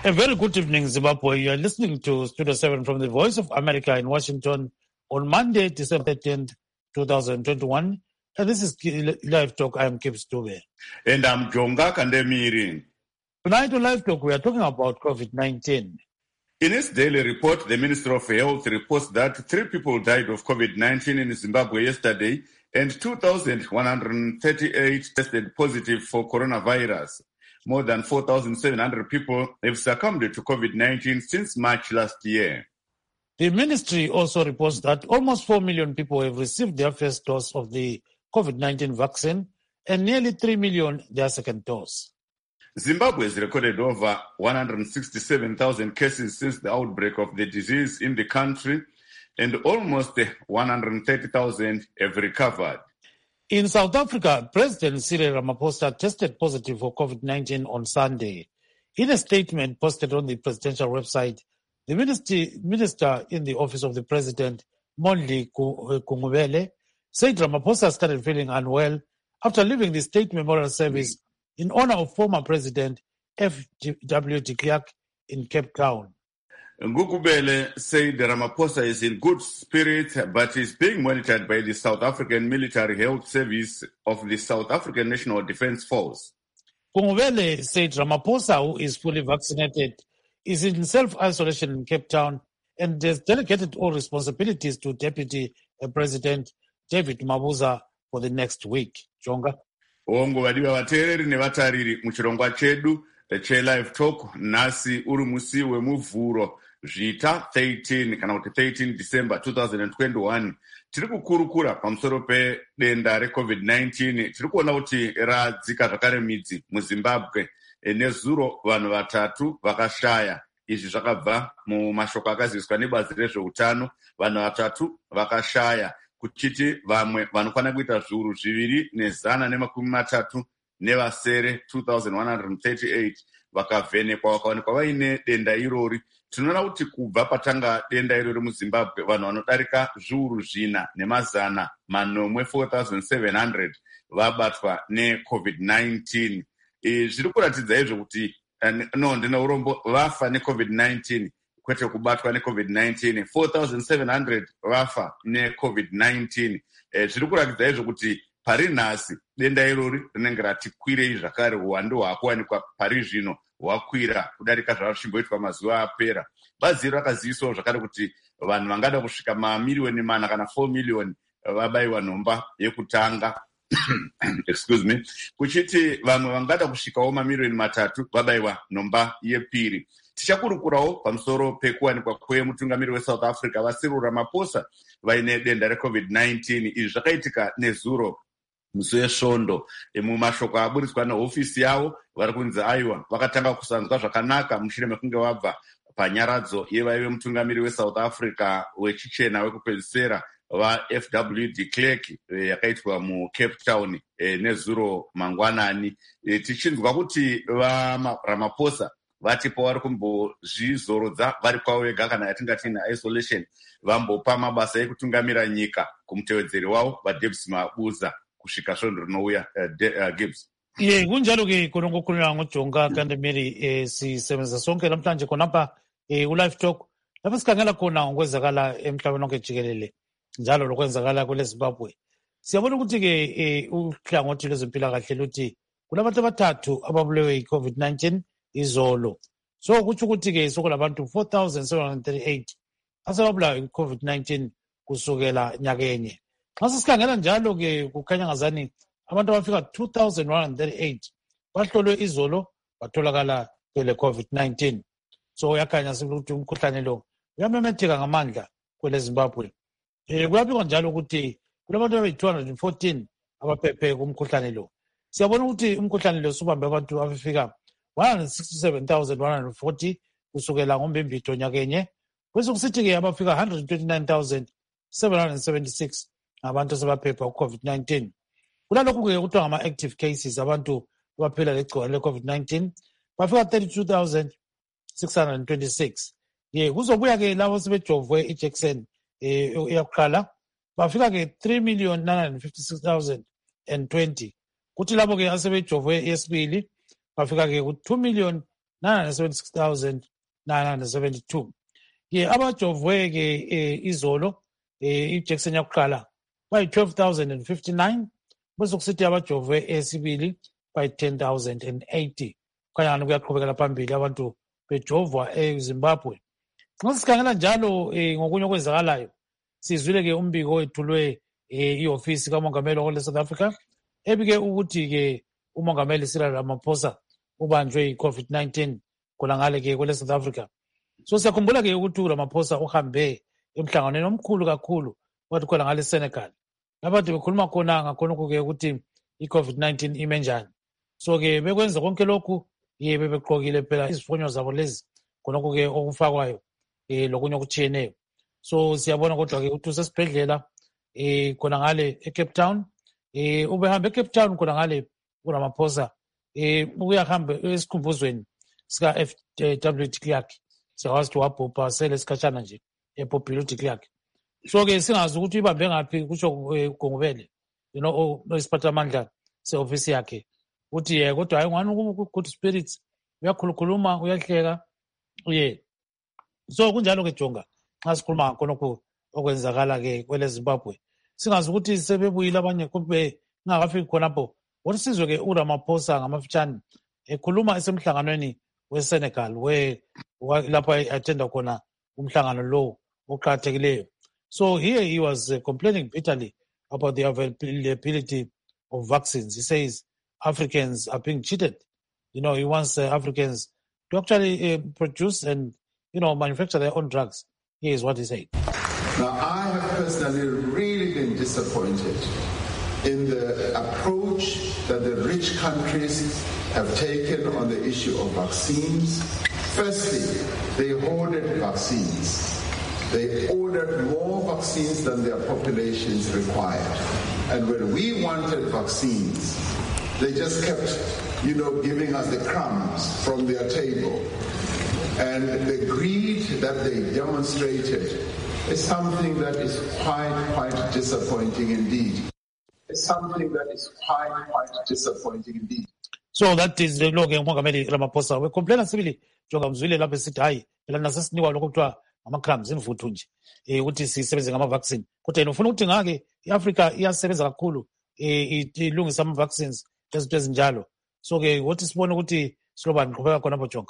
A very good evening, Zimbabwe. You are listening to Studio 7 from the Voice of America in Washington on Monday, December 13th, 2021. And this is Live Talk. I am Kip Stube. And I'm Jonga Kandemiri. Tonight on Live Talk, we are talking about COVID-19. In its daily report, the Ministry of Health reports that 3 people died of COVID-19 in Zimbabwe yesterday and 2,138 tested positive for coronavirus. More than 4,700 people have succumbed to COVID-19 since March last year. The ministry also reports that almost 4 million people have received their first dose of the COVID-19 vaccine and nearly 3 million their second dose. Zimbabwe has recorded over 167,000 cases since the outbreak of the disease in the country, and almost 130,000 have recovered. In South Africa, President Cyril Ramaphosa tested positive for COVID-19 on Sunday. In a statement posted on the presidential website, the minister in the office of the president, Mondli Gungubele, said Ramaphosa started feeling unwell after leaving the state memorial service in honor of former President F.W. de Klerk in Cape Town. Ngukubele said Ramaphosa is in good spirits, but is being monitored by the South African Military Health Service of the South African National Defence Force. Gungubele said Ramaphosa, who is fully vaccinated, is in self-isolation in Cape Town and has delegated all responsibilities to Deputy President David Mabuza for the next week. Jonga. Ongo vadiwa vateereri nevatariri muchirongwa chedu che-Live Talk nhasi uri musi wemuvhuro zvita 13 kana kuti 13 December 2021. Tiri kukurukura pamusoro pedenda reCovid-19. Tiri kuona kuti radzika zvakare midzi muZimbabwe. Nezuro vanhu 3 vakashaya. Izvi zvakabva mumashoko akaziviswa nebazi rezveutano. Vanhu 3 vakashaya. Kuchiti vamwe vanokwana kuita zviuru 230 nevasere 2,138 vakavhenekwa vakaonekwa vaine denda irori. Tinoona kuti kubva patanga denda irori muZimbabwe, vanhu vanodarika zviuru 4,900 4,700 vabatwa neCovid-19. Zviri kuratidza izvo kuti ndine urombo vafa neCovid-19 kwete kubatwa neCovid-19. 4,700 vafa neCovid-19. Zviri kuratidza izvo kuti pari nhasi denda irori rinenge rati kwirei zvakare. Uwandu hwakuwanikwa pari zvino hwakwira kudarika zvachimboitwa mazuva apera. Bazi rakazivisawo zvakare kuti vanhu vangada kusvika mamiliyoni 4 kana 4 miliyoni vabayiwa nhomba yekutanga. Excuse me. Kuchiti vamwe vangada kusvikawo mamiliyoni 3 vabayiwa nhomba yepiri. Tichakurukurawo pamusoro pekuwanikwa kwemutungamiri weSouth Africa vaCyril Ramaphosa vaine denda reCovid-19. Izvi zvakaitika nezuro musi wesvondo. Mumashoko aburitswa nehofisi yavo vari kunzi aiwa vakatanga kusanzwa zvakanaka mushure mekunge vabva panyaradzo yevaive mutungamiri weSouth Africa wechichena wekupedzisira vaFW de Klerk yakaitwa muCape Town nezuro mangwanani. Tichinzwa kuti vaRamaphosa vati pavari kumbozvizorodza vari kwavo vega kana yatingati isolation, vambopa mabasa ekutungamira nyika kumutevedzeri wavo vaDebs Mabuza kusvika svondo rinouya. Gibbs. Kunjalo-ke konongokhuluma ngoJonga Kandemiri. Sisebenza sonke namhlanje khonapha uLive Talk lapho sikhangela khona ngokwenzakala emhlabeni wonke jikelele njalo lokwenzakala kwele Zimbabwe. Siyabona ukuthi-ke uhlangothi lwezempilakahle luthi kulabantu 3 ababulewe yi-COVID-19 izolo. So kutsho ukuthi-ke sokulabantu 4,738 asebabulawa yi-COVID-19 kusukela nyakenye. Xa sisikhangela njalo-ke kukhanya ngazani abantu abafika 2,138 bahlolwe izolo batholakala kwele COVID-19. So uyakhanya ukuthi umkhuhlane lo uyamemetheka ngamandla kwele Zimbabwe. Kuyabikwa njalo ukuthi kulabantu abayi-214 abaphephe kumkhuhlane lo. Siyabona ukuthi umkhuhlane lo subambe abantu abafika 167,140 kusukela ngoMbimbithi nyakenye. Kwesekusithi-ke abafika 129,776 abantu asebaphepha ku-COVID-19. Kulalokhu-ke kuthiwa ngama-active cases, abantu abaphila legciwane le-COVID-19 bafika 32,626. Kuzobuya-ke labo sebejovwe ijekiseni eyakuqala bafika-ke 3,956,020. Kuthi labo-ke asebejovwe yesibili bafika-ke ku 976,972. Abajovwe-ke izolo ijection yakuqala bayi-12,059, bese kusithi abajovwe esibili bayi-10,080. Khanyani kuyaqhubekela phambili abantu bejovwa eZimbabwe. Nxa sikhangela njalo ngokunye okwenzakalayo, sizwile-ke umbiko wethulwe i-ofisi kamongameli wakule South Africa ebike ukuthi-ke umongameli Cyril Ramaphosa ubanjwe i-COVID-19 khonangale-ke kwele South Africa. So siyakhumbula-ke ukuthi uRamaphosa uhambe emhlanganweni omkhulu kakhulu wathi khona ngale Senegal. Abantu bekhuluma khona ngakhonokho-ke ukuthi i-COVID-19 ime njani. So-ke bekwenza konke lokhu bebegqokile phela izifonyo zabo lezi khonokho-ke okufakwayo lokunye okutshiyeneyo. So siyabona kodwa-ke ukuthi usesibhedlela khona ngale eCape Town. Ubehamba eCape Town khona ngale uRamaphosa uyahamba esikhumbuzweni sika-FW de Klerk. Siyakwazi ukuthi wabhubha sele sikhatshana nje ebhubhile uDe Klerk. So-ke singazi ukuthi ibambe ngaphi kutsho uGongobele isiphathamandla se-ofisi yakhe uthi kodwa hayi ngani good spirits, uyakhulukhuluma, uyahleka. So kunjalo-ke Jonga, nxa sikhuluma ngakhonokho okwenzakala-ke kwele Zimbabwe, singazi ukuthi sebebuyile abanye kumbe ngingakafiki khonapho. Wathi sizwe-ke uRamaphosa ngamafitshane ekhuluma esemhlanganweni weSenegal lapho attenda khona umhlangano lowo oqakathekileyo. So here he was complaining bitterly about the availability of vaccines. He says Africans are being cheated. He wants Africans to actually produce and manufacture their own drugs. Here is what he said. Now, I have personally really been disappointed in the approach that the rich countries have taken on the issue of vaccines. Firstly, they hoarded vaccines. They ordered more vaccines than their populations required. And when we wanted vaccines, they just kept, giving us the crumbs from their table. And the greed that they demonstrated is something that is quite disappointing indeed. It's something that is quite disappointing indeed. So that is the law umongameli Ramaphosa. We complain sibili jonga mzwile lapho sithi hayi phela nasesinikwa lokho kuthiwa ama-crumbs imvuthu nje ukuthi sisebenze ngama-vaccine. Kodwa yena ufuna ukuthi ngake i-Africa iyasebenza kakhulu ilungisa ama-vaccines ezinto ezinjalo. So-ke wothi sibone ukuthi silobani qhubeka khonapho Jonga.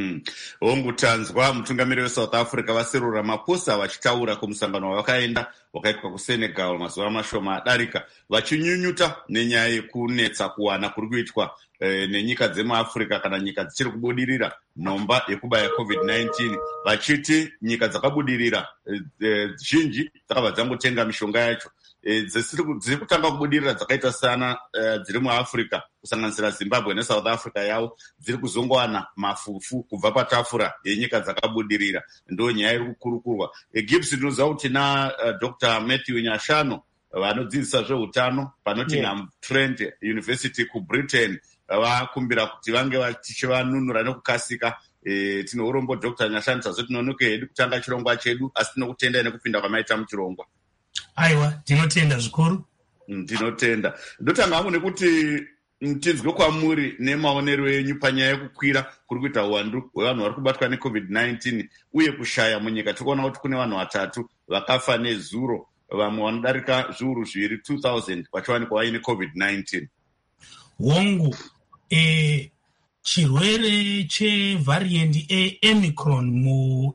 Ongutanzwa mutungamiri weSouth Africa vaCyril Ramaphosa vachitaura kumusangano wavakaenda wakaitwa kuSenegal mazuva mashoma adarika vachinyunyuta nenyaya yekunetsa kuwana kuri kuitwa nenyika dzemuAfrica kana nyika dzichiri kubudirira nhomba yekubaya COVID-19 vachiti nyika dzakabudirira zhinji dzakabva dzangotenga mishonga yacho dziri kutanga kubudirira dzakaita sana dziri muAfrica kusanganisira Zimbabwe neSouth Africa yavo dziri kuzongowana mafufu kubva patafura yenyika dzakabudirira. Ndo nyaya iri kukurukurwa. Gibbs ndinoziva kuti Dr. Matthew Nyashano vanodzidzisa zveutano paNottingham Trent University kuBritain vakumbira kuti vange vachivanunura nekukasika. Tine urombo Dr. Nyashano tazotinonoke hedu kutanga chirongwa chedu asi tinokutenda nekupinda kwamaita muchirongwa. Aiwa, tinotenda zvikuru. Tinotenda. Ndotanga hamu nekuti tinzwe kwamuri nemaonero enyu panyaya yekukwira kuri kuita uwandu hwevanhu vari kubatwa neCovid-19 uye kushaya munyika. Tikuona kuti kune vanhu vatatu vakafa nezuro, vamwe vanodarika zviuru zviviri 2000 vachiwanikwa vaine COVID-19. Hongu, chirwere chevariant Omicron mu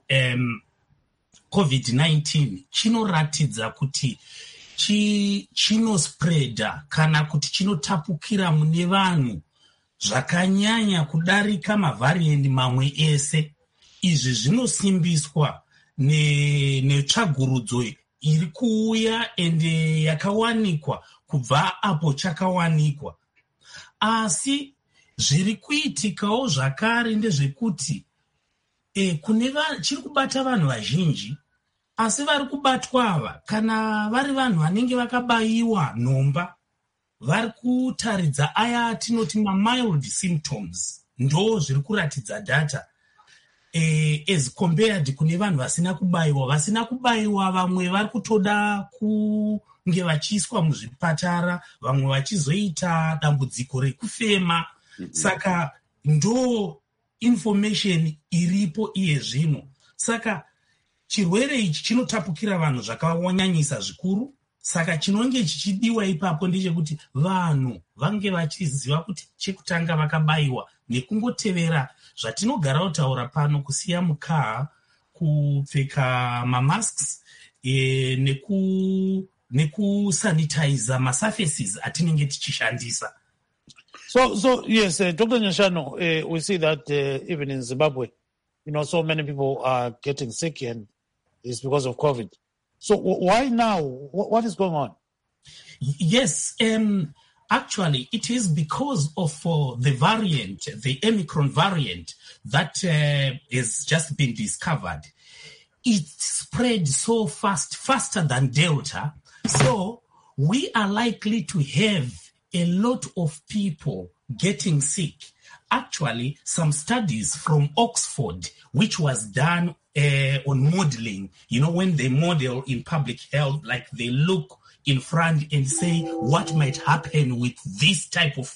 COVID-19 chinoratidza kuti chinospreada kana kuti chinotapukira mune vanhu zvakanyanya kudarika mavariant mamwe ese. Izvi zvinosimbiswa netsvagurudzo iri kuuya ende yakawanikwa kubva apo chakawanikwa. Asi zviri kuitikawo zvakare ndezvekuti chiri kubata vanhu vazhinji, asi vari kubatwa ava kana vari vanhu vanenge vakabayiwa nhomba vari kutaridza aya atinoti mild symptoms, ndo zviri kuratidza data as compared kune vanhu vasina kubayiwa. Vasina kubayiwa vamwe vari kutoda kunge vachiiswa muzvipatara, vamwe vachizoita dambudziko rekufema. Saka ndo information iripo iye zvino. Saka chirwere ichi chinotapukira vanhu zvakawanyanyisa zvikuru. Saka chinonge chichidiwa ipapo ndechekuti vanhu vange vachiziva kuti chekutanga vakabayiwa nekungotevera zvatinogara kutaura pano, kusiya mukaha, kupfeka mamasks, nekusanitize masurfaces atinenge tichishandisa. So yes, Dr. Nyashano, we see that even in Zimbabwe, so many people are getting sick, and it's because of COVID. So why now? What is going on? Yes, actually, it is because of the variant, the Omicron variant that has just been discovered. It spread so fast, faster than Delta. So we are likely to have a lot of people getting sick. Actually, some studies from Oxford, which was done on modeling, when they model in public health, like they look in front and say what might happen with this type of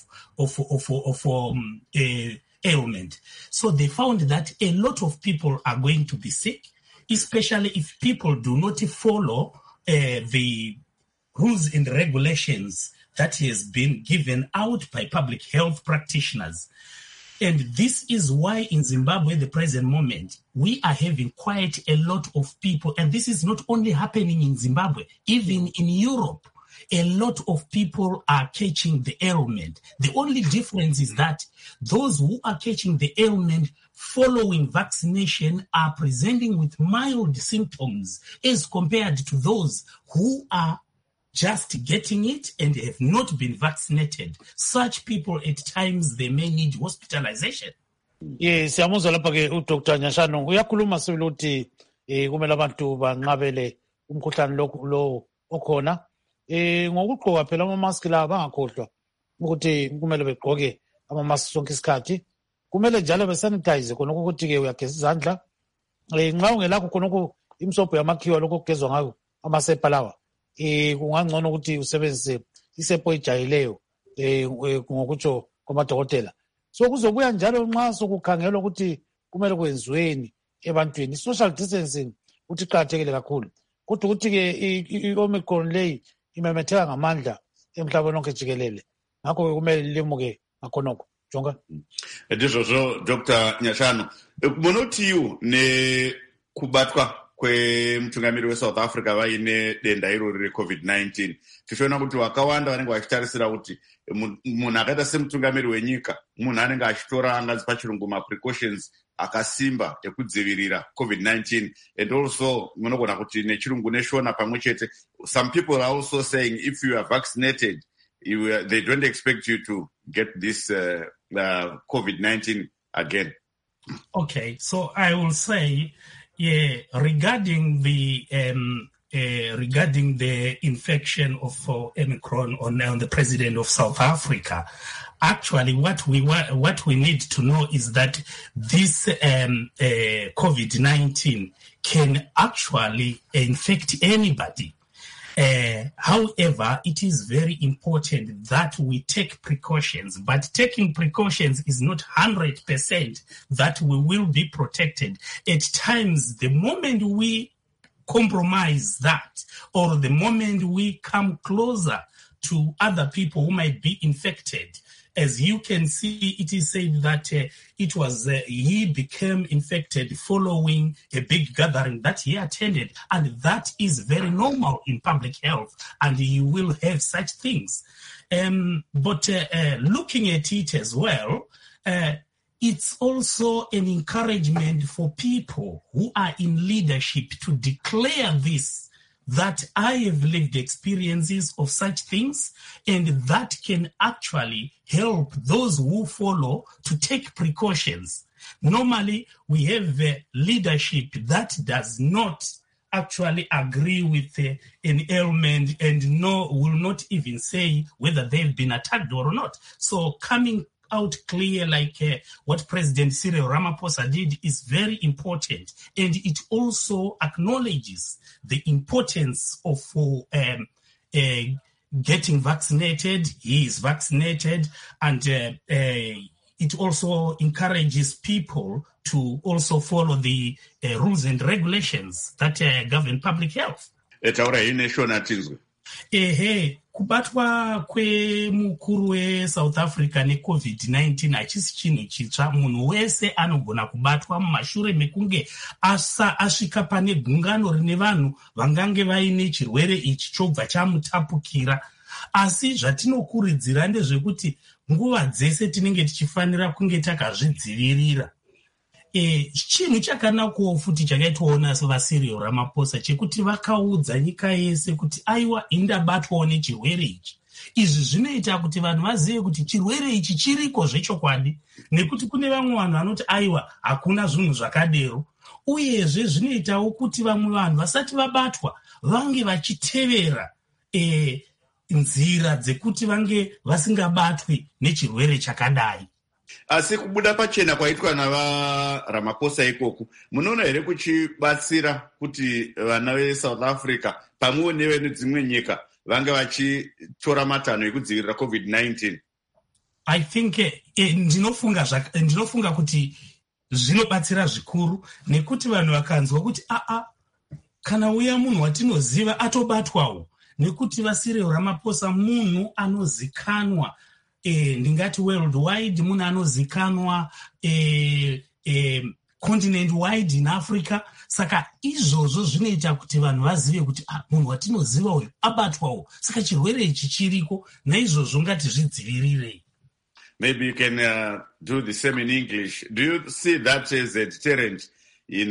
ailment. So they found that a lot of people are going to be sick, especially if people do not follow the rules and regulations that has been given out by public health practitioners. And this is why in Zimbabwe at the present moment, we are having quite a lot of people. And this is not only happening in Zimbabwe, even in Europe, a lot of people are catching the ailment. The only difference is that those who are catching the ailment following vaccination are presenting with mild symptoms as compared to those who are just getting it and have not been vaccinated. Such people, at times, they may need hospitalization. Yes, siyamuzwa lapha ke uDr. Nyashano uyakhuluma sibili ukuthi kumele abantu banqabele umkhuhlane lo okhona. Ngokugqoka phela ama-mask la bangakhohlwa ukuthi kumele begqoke ama-mask sonke isikhathi. Kumele njalo besanitize khona ukuthi ke uyageza izandla. Nxa ungelakho khona imsobho yamakhiwa lokho kugezwa ngayo amasepa lawa. Kungangcono ukuthi usebenzise isepo ejayileyo ngokutsho kwamadokotela. So kuzobuya njalo nxa sokukhangelwa ukuthi kumele kwenziweni ebantwini. I-social distancing ukuthi iqakathekile kakhulu. Kodwa ukuthi-ke i-Omicron leyi imemetheka ngamandla emhlabeni wonke jikelele. Ngakho-ke kumele limuke ngakhonokho. Jonga. Ndizvozvo Dr. Nyashano. Kubona kutiwo nekubatwa kwemutungamiri weSouth Africa vaine denda irori reCovid-19. Tichiona kuti vakawanda vanenge vachitarisira kuti munhu akaita semutungamiri wenyika, munhu anenge achitora anganzi pachirungu maprecautions akasimba ekudzivirira COVID-19. And also, munogona kuti nechirungu neshona pamwe chete. Some people are also saying if you are vaccinated, they don't expect you to get this COVID-19 again. Okay, so I will say, regarding the infection of Omicron on the president of South Africa, actually what we need to know is that this COVID-19 can actually infect anybody. However, it is very important that we take precautions, but taking precautions is not 100% that we will be protected. At times, the moment we compromise that, or the moment we come closer to other people who might be infected, as you can see, it is said that he became infected following a big gathering that he attended, and that is very normal in public health, and you will have such things. But looking at it as well, it's also an encouragement for people who are in leadership to declare this, that I have lived experiences of such things, and that can actually help those who follow to take precautions. Normally, we have leadership that does not actually agree with an ailment and will not even say whether they've been attacked or not. So coming out clear like what President Cyril Ramaphosa did is very important, and it also acknowledges the importance of getting vaccinated. He is vaccinated, and it also encourages people to also follow the rules and regulations that govern public health. Kubatwa kwemukuru weSouth Africa neCovid-19 hachisi chinhu chitsva. Munhu wese anogona kubatwa mumashure mekunge asvika pane gungano rine vanhu vangange vaine chirwere ichi chobva chamutapukira. Asi zvatinokurudzira ndezvekuti nguva dzese tinenge tichifanira kunge takazvidzivirira. Chinhu chakanakawo futi chakaitwawo vaCyril Ramaphosa chekuti vakaudza nyika yese kuti aiwa indabatwawo nechirwere ichi. Izvi zvinoita kuti vanhu vazive kuti chirwere ichi chiriko zvechokwadi, nekuti kune vamwe vanhu vanoti aiwa hakuna zvinhu zvakadero. Uyezve zvinoitawo kuti vamwe vanhu vasati vabatwa vange vachitevera nzira dzekuti vange vasingabatwi nechirwere chakadai. Asi kubuda pachena kwaitwa navaRamaphosa ikoku, munoona here kuchibatsira kuti vana veSouth Africa pamwewo nevedzimwe nyika vange vachitora matanho ekudzivirira COVID-19? I think ndinofunga kuti zvinobatsira zvikuru, nekuti vanhu vakanzwa kuti kana uya munhu watinoziva atobatwawo, nekuti vaCyril Ramaphosa munhu anozikanwa ndingati worldwide, munhu anozikanwa continent wide in Africa. Saka izvozvo zvinoita kuti vanhu vazive kuti munhu watinoziva uyu abatwawo, saka chirwere ichi chiriko, naizvozvo ngatizvidzivirirei. Maybe you can do the same in English. Do you see that as a deterrent in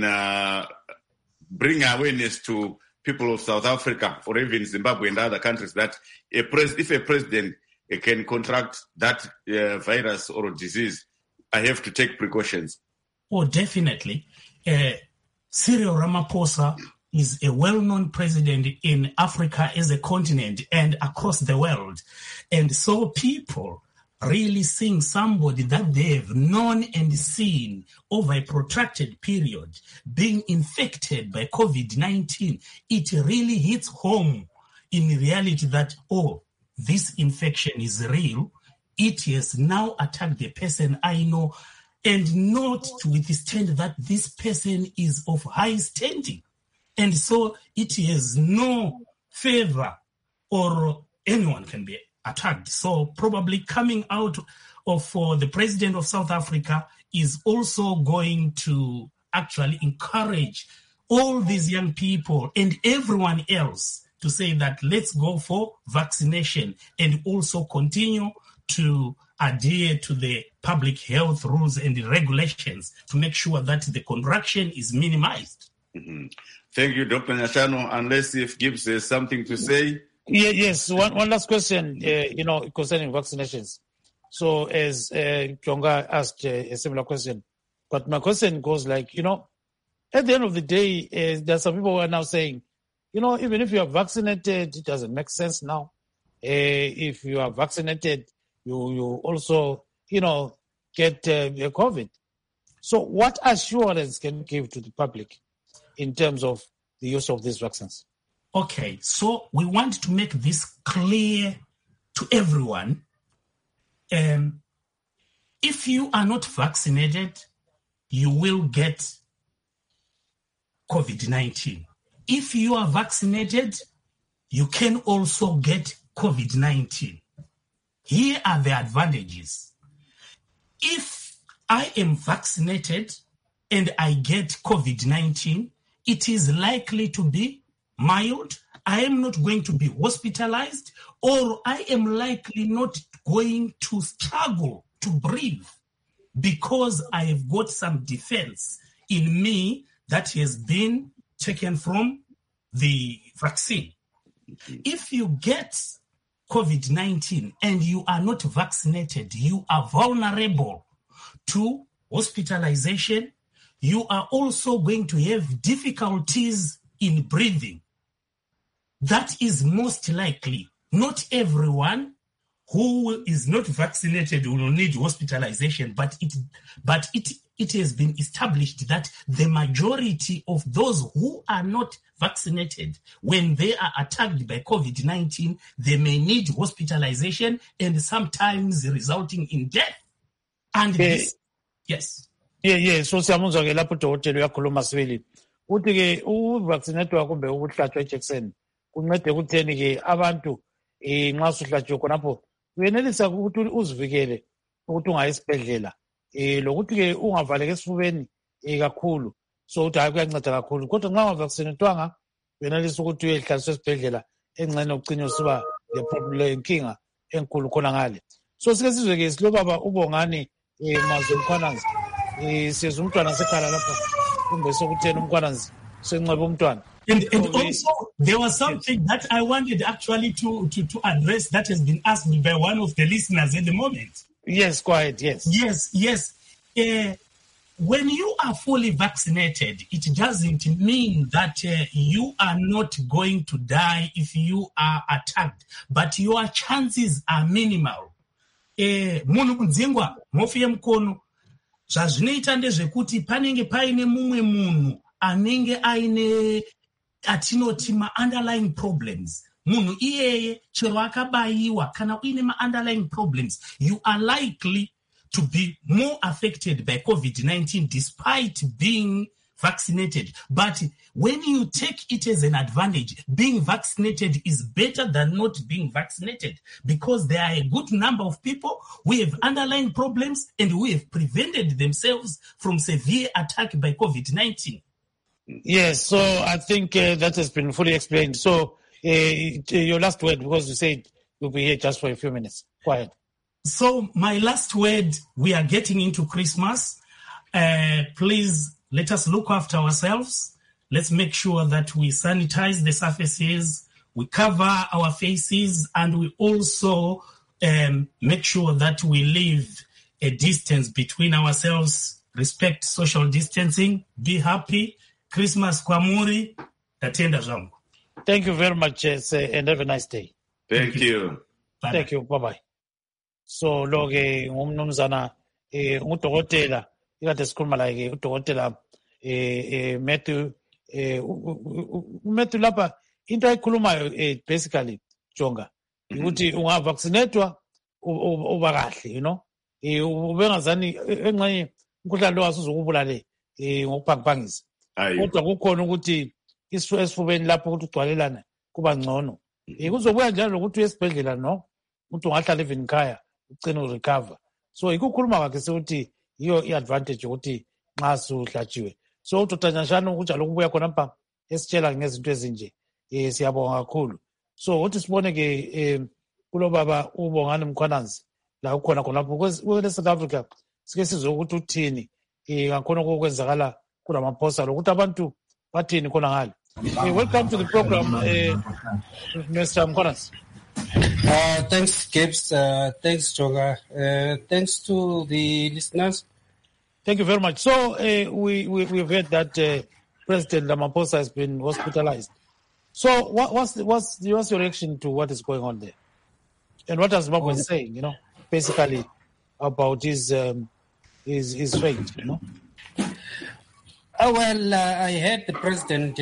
bringing awareness to people of South Africa or even Zimbabwe and other countries that if a president can contract that virus or disease, I have to take precautions? Oh, definitely. Cyril Ramaphosa is a well-known president in Africa as a continent and across the world. And so people really seeing somebody that they have known and seen over a protracted period being infected by COVID-19, it really hits home in reality that, this infection is real. It has now attacked the person I know, and not to withstand that this person is of high standing. And so it has no favor, or anyone can be attacked. So probably coming out of the president of South Africa is also going to actually encourage all these young people and everyone else to say that let's go for vaccination and also continue to adhere to the public health rules and the regulations to make sure that the contraction is minimized. Mm-hmm. Thank you, Dr. Nyashano. Unless if Gibbs has something to say. Yes, one last question, concerning vaccinations. So as Kyonga asked a similar question, but my question goes like, at the end of the day, there are some people who are now saying, even if you are vaccinated, it doesn't make sense now. If you are vaccinated, you also, get COVID. So what assurance can you give to the public in terms of the use of these vaccines? Okay, so we want to make this clear to everyone. If you are not vaccinated, you will get COVID-19. If you are vaccinated, you can also get COVID-19. Here are the advantages. If I am vaccinated and I get COVID-19, it is likely to be mild. I am not going to be hospitalized, or I am likely not going to struggle to breathe because I have got some defense in me that has been taken from the vaccine. If you get COVID-19 and you are not vaccinated, you are vulnerable to hospitalization. You are also going to have difficulties in breathing. That is most likely. Not everyone who is not vaccinated will need hospitalization, but it has been established that the majority of those who are not vaccinated, when they are attacked by COVID-19, they may need hospitalization and sometimes resulting in death. And this, yes. Yeah, so siyamuzwa ke lapho udokotela uyakhuluma sibili. Uthi ke uvaccinate kumbe ukuhlatshwa ijekiseni kuncede ekutheni ke abantu nxa usuhlatshiwe khonapho uyenelisa ukuthi uzivikele ukuthi ungayi esibhedlela lokuthi ke ungavaleki esifubeni kakhulu so uthi hayi kuyanceda kakhulu kodwa nxa ungavaccinatwanga uyenelisa ukuthi uyehlaliswa esibhedlela engcene ucine usiba lenkinga enkulu khona ngale. So sike sizwe ke silobaba uBongani Mazwi Mkhwananzi sizwe umntwana sekhala lapha kumbe sokuthena umkhwananzi senqeba umntwana. And also, there was something that I wanted actually to address that has been asked by one of the listeners at the moment. Yes, go ahead, yes. Yes. When you are fully vaccinated, it doesn't mean that you are not going to die if you are attacked, but your chances are minimal. Munhu kunzingwa mofiye mkono zvazvinoita ndezvekuti panenge paine mumwe munhu anenge aine atinoti ma-underlying problems. Munhu iyeye chero akabayiwa kana uine ma-underlying problems, you are likely to be more affected by COVID-19 despite being vaccinated. But when you take it as an advantage, being vaccinated is better than not being vaccinated because there are a good number of people who have underlying problems and who have prevented themselves from severe attack by COVID-19. Yes, so I think that has been fully explained. So your last word, because you said you'll be here just for a few minutes. Go ahead. So my last word, we are getting into Christmas. Please let us look after ourselves. Let's make sure that we sanitize the surfaces, we cover our faces, and we also make sure that we leave a distance between ourselves, respect social distancing, be happy. Christmas kwamuri, tatenda zangu. Thank you very much, and have a nice day. Thank you. Bye-bye. Thank you. Bye-bye. So, loge ngumnumzana ngudokotela ikade sikhuluma la ke udokotela Matthew Matthew lapha into ayikhulumayo basically Jonga ukuthi ungavaccinatwa uba kahle, you know, ubengazani engxenye umkhuhlane lo wasuzokubulale ngokuphangphangisa kodwa kukhona ukuthi esifubeni lapho ukuthi ugcwalelana kuba ngcono kuzobuya njalo ukuthi uyesibhedlela no ukuthi ungahlala even ekhaya ucine urecover. So ikukhuluma kwakhe sekuthi yiyo i-advantage ukuthi nxa suhlatshiwe. So utotanyanshana ukuthi alokubuya khona pha esitshela ngezinto ezinje siyabonga kakhulu. So uthi sibone ke kulo baba uBongani Mkhwananzi la ukhona khonapho kwele South Africa sike sizwe ukuthi uthini ngakhona okwenzakala kulamaphosta lokuthi abantu bathini khona ngale. Welcome to the program, Mr. Mkhwananzi. Thanks, Gibbs. Thanks, Jonga. Thanks to the listeners. Thank you very much. So we've heard that President Ramaphosa has been hospitalized. So what's your reaction to what is going on there, and what has Zimbabwe saying? You know, basically about his fate. You know. Well, I heard the president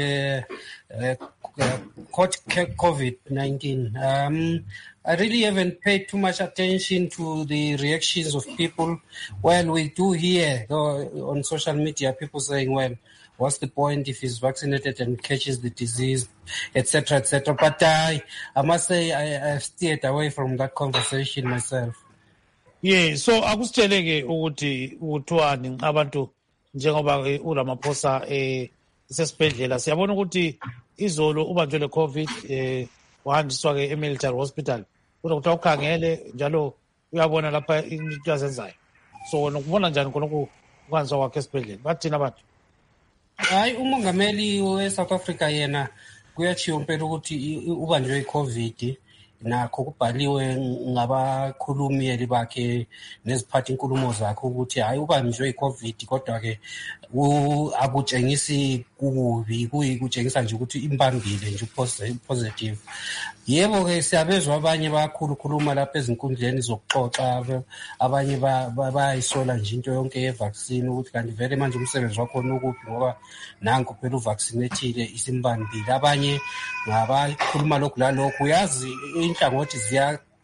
caught COVID-19. I really haven't paid too much attention to the reactions of people. Well, we do hear on social media people saying, well, what's the point if he's vaccinated and catches the disease, etc., etc. But I must say I've steered away from that conversation myself. Yeah, so akusitsheleke ukuthi uthiwani abantu njengoba uRamaphosa sesibhedlela siyabona ukuthi izolo ubanjwe le COVID wahanjiswa ke e-military hospital kodwa kuthiwa ukhangele njalo uyabona lapha into azenzayo. So wena ukubona njani khona ukuhanjiswa kwakhe esibhedlela bathina abantu? Hayi, umongameli we-South Africa yena kuyachiyo mpela ukuthi ubanjwe i-COVID nakho kubhaliwe ngabakhulumeli bakhe neziphathi inkulumo zakhe ukuthi hayi ubanjwe i-COVID kodwa ke akutshengisi kubi kutshengisa nje ukuthi imbambile nje positive. Yebo ke siyabezwa abanye bakhulukhuluma lapha ezinkundleni zokuxoxa, abanye bayisola nje into yonke ye-vaccine ukuthi kanti vele manje umsebenzi wakho ukuphi ngoba nanku phela uvaccinatile isimbambile. Abanye ngabakhuluma lokhu lalokhu, uyazi inhlangothi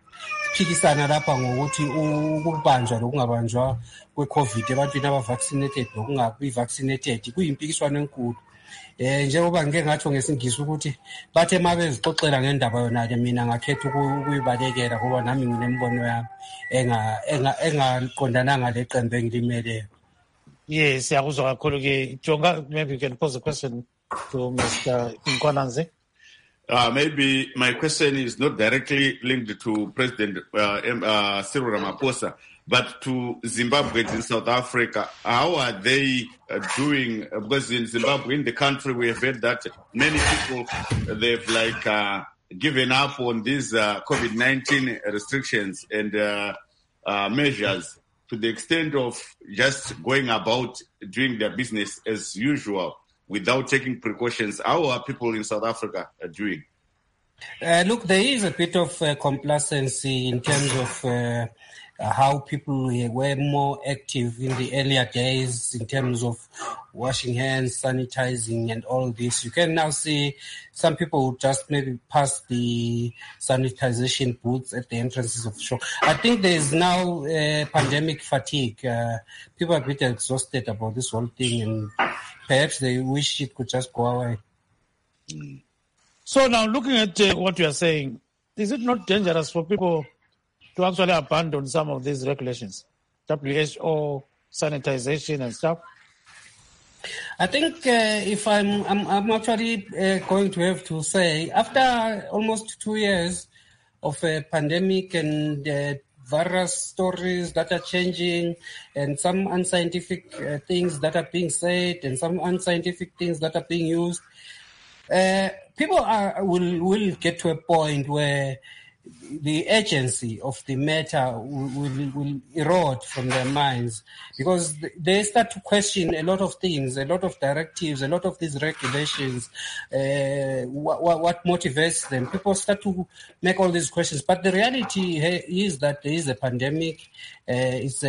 kuyaphikisana lapha ngokuthi ukubanjwa lokungabanjwa kwe-COVID ebantwini aba-vaccinated lokungabi-vaccinated kuyimpikiswano enkulu. Njengoba ngike ngatsho ngesingisi ukuthi bathe uma bezixoxela ngendaba yona-ke mina ngakhetha ukuyibalekela ngoba nami nginembono yami engaqondananga leqembu engilimeleyo. Yes, siyakuzwa kakhulu-ke. Jonga, maybe you can pose a question to Mr. Nkwananze. Maybe my question is not directly linked to President Cyril Ramaphosa, but to Zimbabweans in South Africa. How are they doing? Because in Zimbabwe, in the country, we have heard that many people, they've given up on these COVID-19 restrictions and measures to the extent of just going about doing their business as usual without taking precautions. How are people in South Africa doing? Look, there is a bit of complacency in terms of how people were more active in the earlier days in terms of washing hands, sanitizing, and all this. You can now see some people just maybe pass the sanitization booths at the entrances of the shop. I think there is now pandemic fatigue. People are a bit exhausted about this whole thing, and perhaps they wish it could just go away. So now, looking at what you are saying, is it not dangerous for people to actually abandon some of these regulations, WHO, sanitization and stuff? I think if I'm actually going to have to say, after almost 2 years of a pandemic and various stories that are changing and some unscientific things that are being said and some unscientific things that are being used, people will get to a point where the urgency of the matter will erode from their minds, because they start to question a lot of things, a lot of directives, a lot of these regulations, what motivates them. People start to make all these questions. But the reality is that there is a pandemic. It's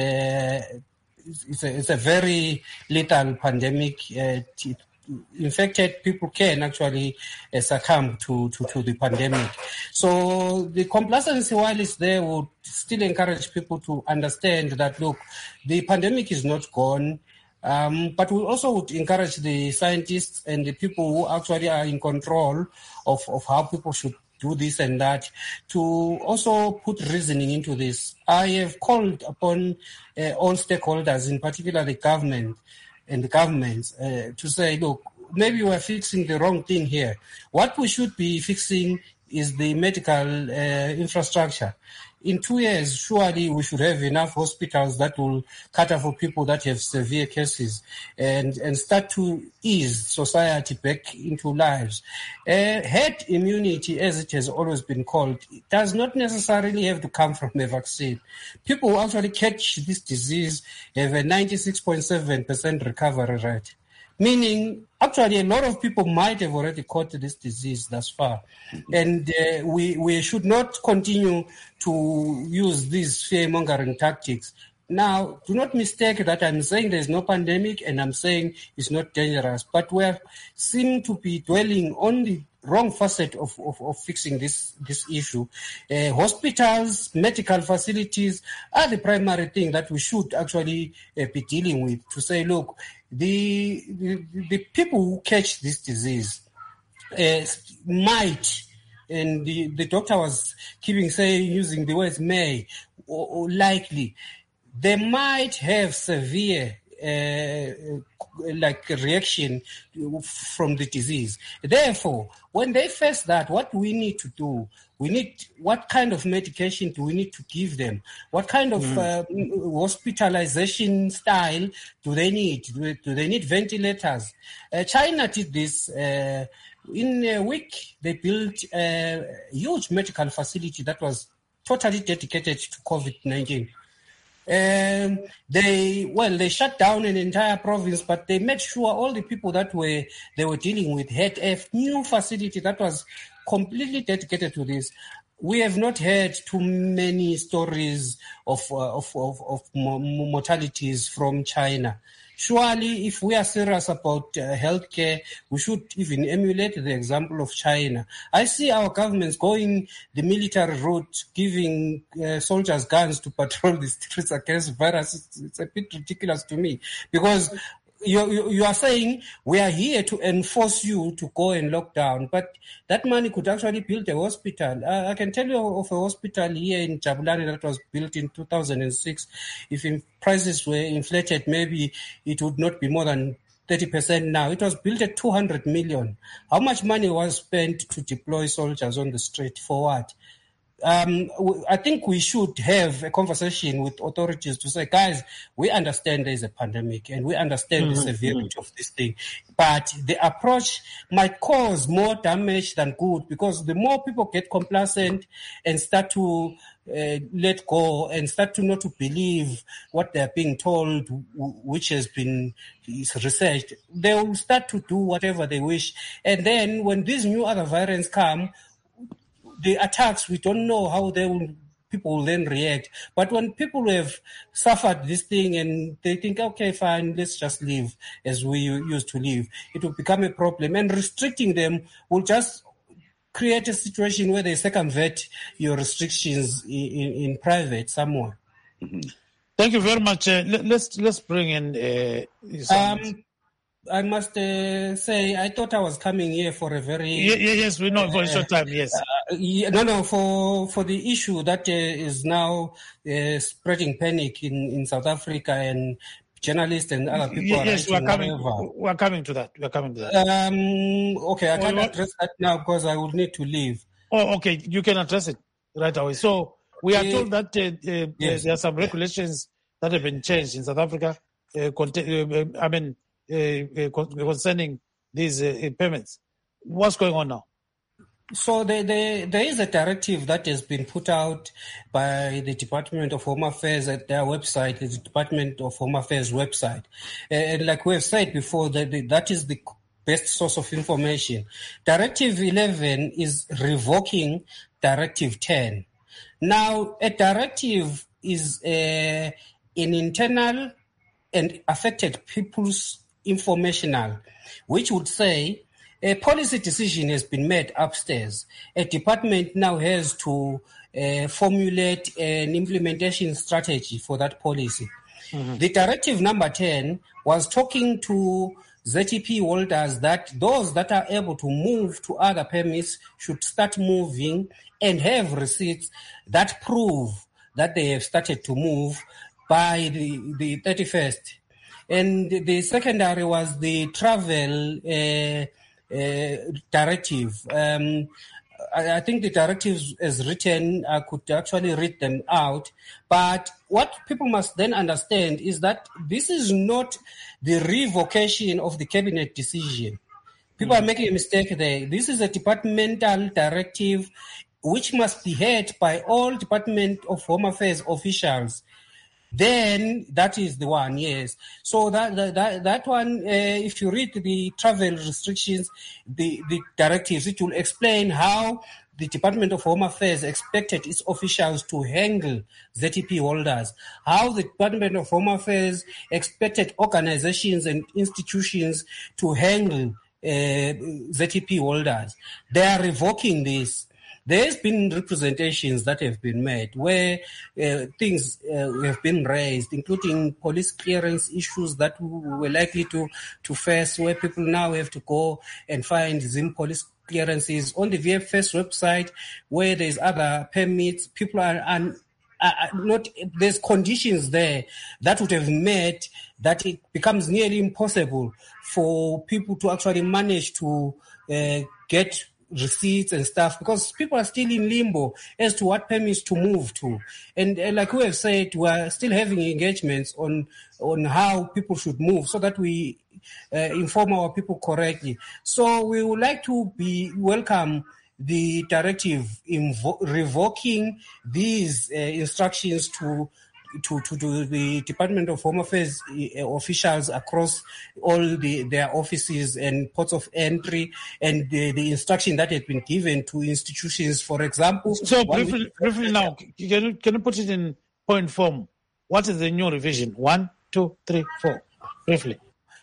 a very lethal pandemic. Infected people can actually succumb to the pandemic. So the complacency, while it's there, would still encourage people to understand that, look, the pandemic is not gone, but we also would encourage the scientists and the people who actually are in control of how people should do this and that to also put reasoning into this. I have called upon all stakeholders, in particular the government, and the governments to say, look, maybe we're fixing the wrong thing here. What we should be fixing is the medical infrastructure. In 2 years, surely we should have enough hospitals that will cater for people that have severe cases and start to ease society back into lives. Herd immunity, as it has always been called, it does not necessarily have to come from a vaccine. People who actually catch this disease have a 96.7% recovery rate. Meaning, actually, a lot of people might have already caught this disease thus far. And we should not continue to use these fear-mongering tactics. Now, do not mistake that I'm saying there's no pandemic and I'm saying it's not dangerous. But we seem to be dwelling on the wrong facet of fixing this issue. Hospitals, medical facilities are the primary thing that we should actually be dealing with, to say, look, the people who catch this disease might, and the doctor was using the words may or likely, they might have severe reaction from the disease. Therefore, when they face that, what we need to do, what kind of medication do we need to give them? What kind of hospitalization style do they need? Do they need ventilators? China did this. In a week, they built a huge medical facility that was totally dedicated to COVID-19. They shut down an entire province, but they made sure all the people that they were dealing with had a new facility that was completely dedicated to this. We have not heard too many stories of mortalities from China. Surely, if we are serious about healthcare, we should even emulate the example of China. I see our governments going the military route, giving soldiers guns to patrol the streets against virus. It's a bit ridiculous to me, because you are saying we are here to enforce you to go and lock down, but that money could actually build a hospital. I can tell you of a hospital here in Jabulani that was built in 2006. If prices were inflated, maybe it would not be more than 30% now. It was built at 200 million. How much money was spent to deploy soldiers on the street? For what? I think we should have a conversation with authorities to say, guys, we understand there's a pandemic and we understand the severity of this thing, but the approach might cause more damage than good, because the more people get complacent and start to let go and start to not to believe what they're being told, which has been researched, they will start to do whatever they wish. And then when these new other variants come, the attacks, we don't know how people will then react. But when people have suffered this thing and they think, okay, fine, let's just live as we used to live, it will become a problem. And restricting them will just create a situation where they circumvent your restrictions in private somewhere. Thank you very much. Let's bring in I must say, I thought I was coming here for a very... Yes, we know, for a short time, yes. For the issue that is now spreading panic in South Africa, and journalists and other people we're coming to that. Okay, I can't address that now because I would need to leave. Oh, okay, you can address it right away. So we are told that there are some regulations that have been changed in South Africa, concerning these payments. What's going on now? So there is a directive that has been put out by the Department of Home Affairs at their website, the Department of Home Affairs website. And like we have said before, that is the best source of information. Directive 11 is revoking Directive 10. Now, a directive is an internal and affected people's informational, which would say a policy decision has been made upstairs. A department now has to formulate an implementation strategy for that policy. The directive number 10 was talking to ZTP holders that those that are able to move to other permits should start moving and have receipts that prove that they have started to move by the 31st. And the secondary was the travel directive. I think the directives as written, I could actually read them out. But what people must then understand is that this is not the revocation of the cabinet decision. People are making a mistake there. This is a departmental directive which must be heard by all Department of Home Affairs officials. Then that is the one, yes. So that one, if you read the travel restrictions, the directives, it will explain how the Department of Home Affairs expected its officials to handle ZTP holders, how the Department of Home Affairs expected organizations and institutions to handle ZTP holders. They are revoking this. There's been representations that have been made where things have been raised, including police clearance issues that we were likely to face, where people now have to go and find Zim police clearances on the VFS website, where there's other permits. People are not, there's conditions there that would have made that it becomes nearly impossible for people to actually manage to get receipts and stuff, because people are still in limbo as to what permits to move to. And like we have said, we are still having engagements on how people should move so that we inform our people correctly. So we would like to welcome the directive revoking these instructions to the Department of Home Affairs officials across all their offices and ports of entry, and the instruction that had been given to institutions, for example. So briefly now, can you put it in point form? What is the new revision? 1, 2, 3, 4. Briefly.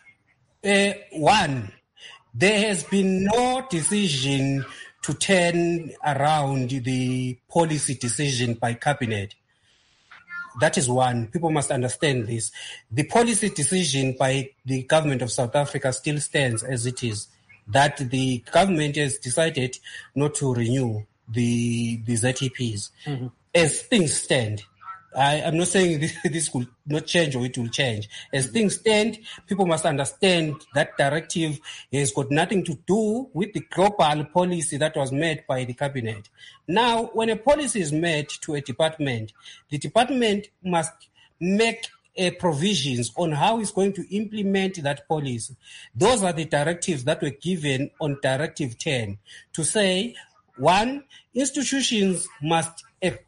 One, there has been no decision to turn around the policy decision by cabinet. That is one. People must understand this. The policy decision by the government of South Africa still stands as it is, that the government has decided not to renew the ZEPs. Mm-hmm. As things stand, I'm not saying this will not change or it will change. As things stand, people must understand that directive has got nothing to do with the global policy that was made by the cabinet. Now, when a policy is made to a department, the department must make provisions on how it's going to implement that policy. Those are the directives that were given on Directive 10 to say, one, institutions must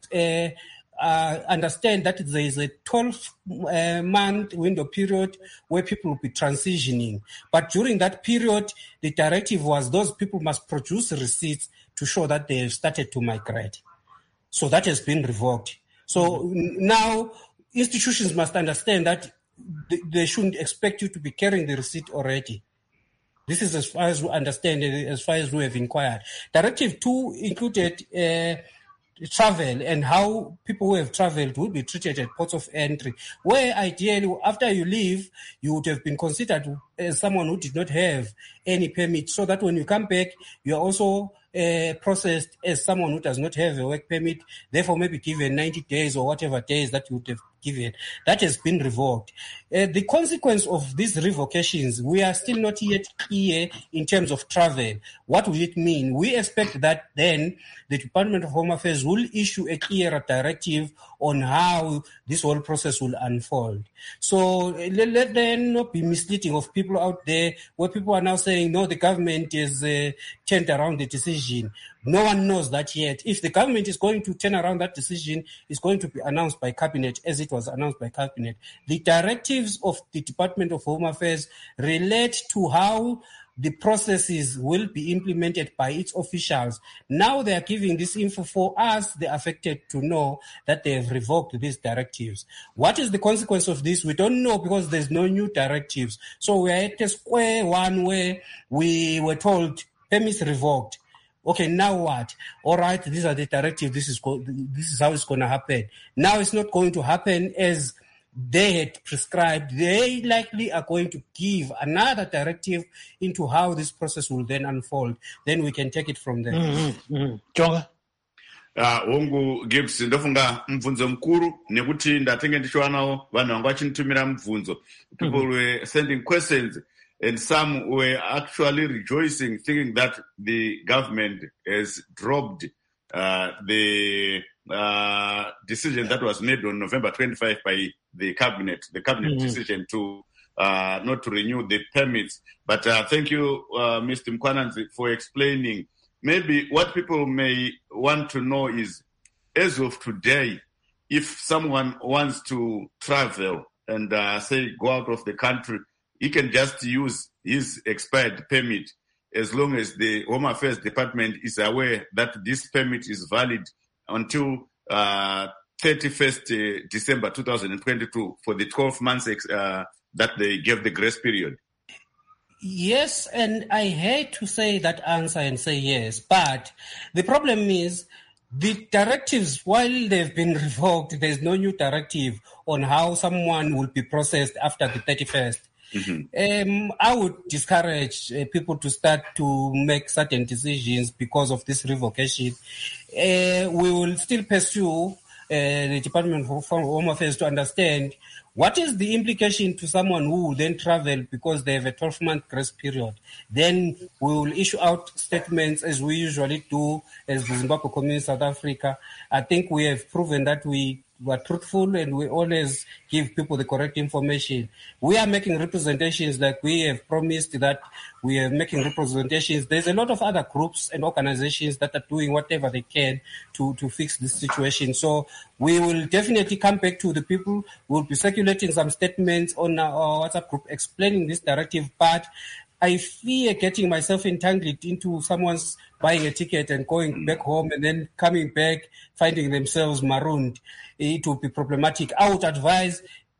understand that there is a 12-month window period where people will be transitioning. But during that period, the directive was those people must produce receipts to show that they have started to migrate. So that has been revoked. So now institutions must understand that they shouldn't expect you to be carrying the receipt already. This is as far as we understand it, as far as we have inquired. Directive 2 included travel and how people who have traveled will be treated at ports of entry, where ideally after you leave, you would have been considered as someone who did not have any permit, so that when you come back, you are also processed as someone who does not have a work permit, therefore maybe given 90 days or whatever days that you would have given. That has been revoked. The consequence of these revocations, we are still not yet clear in terms of travel. What will it mean? We expect that then the Department of Home Affairs will issue a clearer directive on how this whole process will unfold. So let there not be misleading of people out there where people are now saying, no, the government has turned around the decision. No one knows that yet. If the government is going to turn around that decision, it's going to be announced by cabinet as it was announced by cabinet. The directives of the Department of Home Affairs relate to how the processes will be implemented by its officials. Now they are giving this info for us, the affected, to know that they have revoked these directives. What is the consequence of this? We don't know because there's no new directives. So we are at a square one where we were told permits revoked. Okay, now what? All right, these are the directives. This is how it's going to happen. Now it's not going to happen as they had prescribed. They likely are going to give another directive into how this process will then unfold. Then we can take it from there. Jonga? Hongu Gibbs, ndofunga mvunzo mkuru nekuti ndatenge ndichiwanawo vanhu vanga vachinitumira mubvunzo. People were sending questions and some were actually rejoicing, thinking that the government has dropped the decision that was made on November 25 by the cabinet decision to not to renew the permits. But thank you, Mr. Mkwananzi, for explaining. Maybe what people may want to know is, as of today, if someone wants to travel and say go out of the country, he can just use his expired permit as long as the Home Affairs Department is aware that this permit is valid until 31st December 2022 for the 12 months that they gave the grace period. Yes, and I hate to say that answer and say yes, but the problem is the directives, while they've been revoked, there's no new directive on how someone will be processed after the 31st. I would discourage people to start to make certain decisions because of this revocation. We will still pursue the Department of Home Affairs to understand what is the implication to someone who will then travel because they have a 12-month grace period. Then we will issue out statements as we usually do as the Zimbabwe Community South Africa. I think we have proven that we are truthful and we always give people the correct information. We are making representations like we have promised that we are making representations. There's a lot of other groups and organizations that are doing whatever they can to fix this situation. So we will definitely come back to the people. We'll be circulating some statements on our WhatsApp group explaining this directive, but I fear getting myself entangled into someone's buying a ticket and going back home and then coming back, finding themselves marooned. It will be problematic. I would advise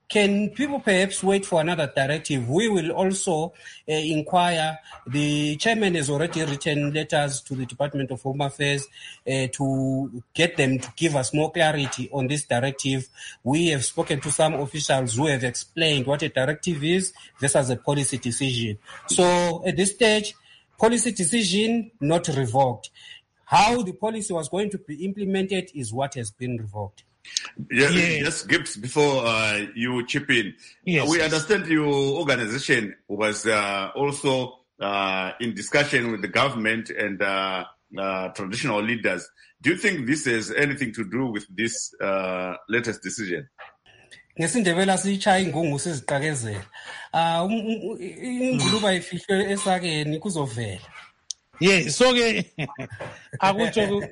can people perhaps wait for another directive? We will also inquire. The chairman has already written letters to the Department of Home Affairs to get them to give us more clarity on this directive. We have spoken to some officials who have explained what a directive is versus a policy decision. So at this stage, policy decision not revoked. How the policy was going to be implemented is what has been revoked. Yes, Gibbs, before you chip in, we understand your organization was also in discussion with the government and traditional leaders. Do you think this has anything to do with this latest decision? Ngesindebela sichaya ingungu siziqakezela. Inguluba ifihlwe esakeni kuzovela. Yeah, so akutsho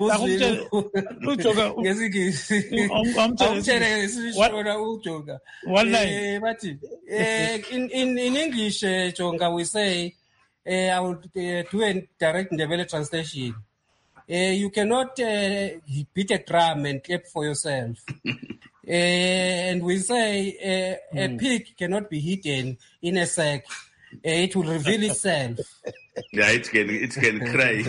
ujoga ngezingisi sishona ujoga bathi in English Jonga we say I will do a direct Ndebele translation. You cannot beat a drum and clap for yourself. And we say a pig cannot be hidden in a sack. It will reveal itself. Yeah, it can cry.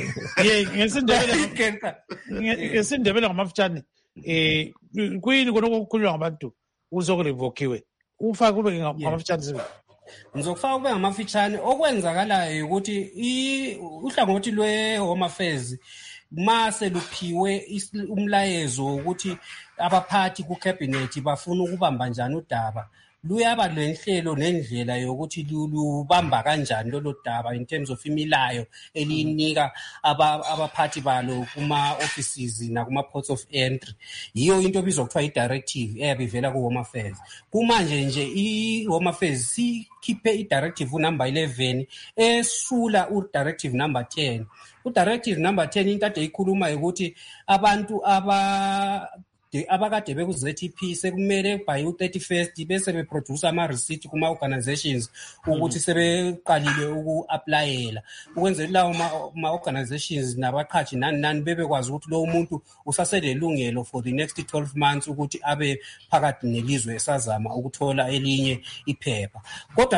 ngesindebele ngamafutshane kuyini konokukhulunywa ngabantu uzokurevokiwe ufake kube ngamafutshane sibe ngizokufaka kube ngamafitshane okwenzakalayo ukuthi uhlangothi lwe-Home Affairs mase luphiwe umlayezo ukuthi abaphathi ku-cabinet bafuna ukubamba njani udaba luyaba lenhlelo nendlela yokuthi lubamba kanjani lolo daba in terms of imilayo elinika abaphathi balo kuma offices na kuma ports of entry. Yiyo into ebizwa kuthiwa i-directive eyabivela ku-Home Affairs. Kumanje nje i-Home Affairs sikhiphe i-directive number 11 esula u-directive number 10. U-directive number 10 into ade ikhuluma ukuthi abantu abakade beku-ZTP sekumele by u-31st bese beproduce ama-receipt kuma-organizations ukuthi sebeqalile uku-aplayela ukwenzela lawo ma-organizations nabaqhathi nani bebekwazi ukuthi lowo muntu usaselelungelo for the next 12 months ukuthi abe phakathi nelizwe esazama ukuthola elinye iphepha. Kodwa